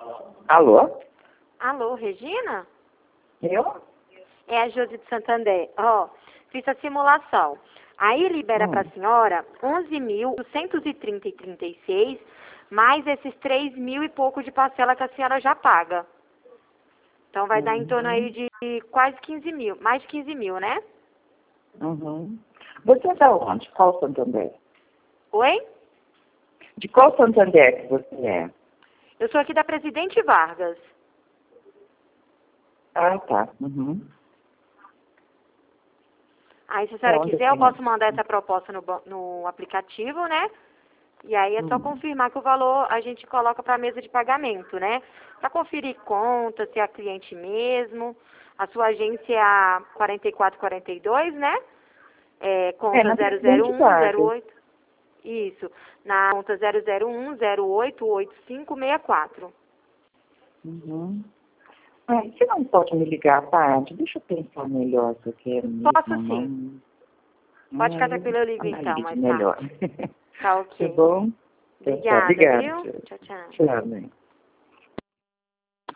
Alô? Alô, Regina? Eu? É a Josi de Santander. Ó, fiz a simulação. Aí libera para a senhora 11.230,36, mais esses 3 mil e pouco de parcela que a senhora já paga. Então vai dar em torno aí de quase 15 mil, mais de 15 mil, né? Uhum. Você é da onde? Qual Santander? Oi? De qual Santander que você é? Eu sou aqui da Presidente Vargas. Ah, tá. Uhum. Aí, se a senhora Onde quiser, eu tem? posso mandar essa proposta no aplicativo, né? E aí é só confirmar que o valor a gente coloca para a mesa de pagamento, né? Para conferir conta, se é a cliente mesmo. A sua agência é a 4442, né? É, conta Na Presidente Vargas. 00108. Isso. Na conta 001088564. Uhum. Ah, você não pode me ligar à tarde? Deixa eu pensar melhor se eu quero Posso mesmo, sim. não. Pode ficar Eu tranquilo, eu ligo então, analiso mais melhor. tarde. Tá Tá ok. bom? Então tá, Obrigada, obrigado. viu? Tchau, tchau. Tchau, mãe.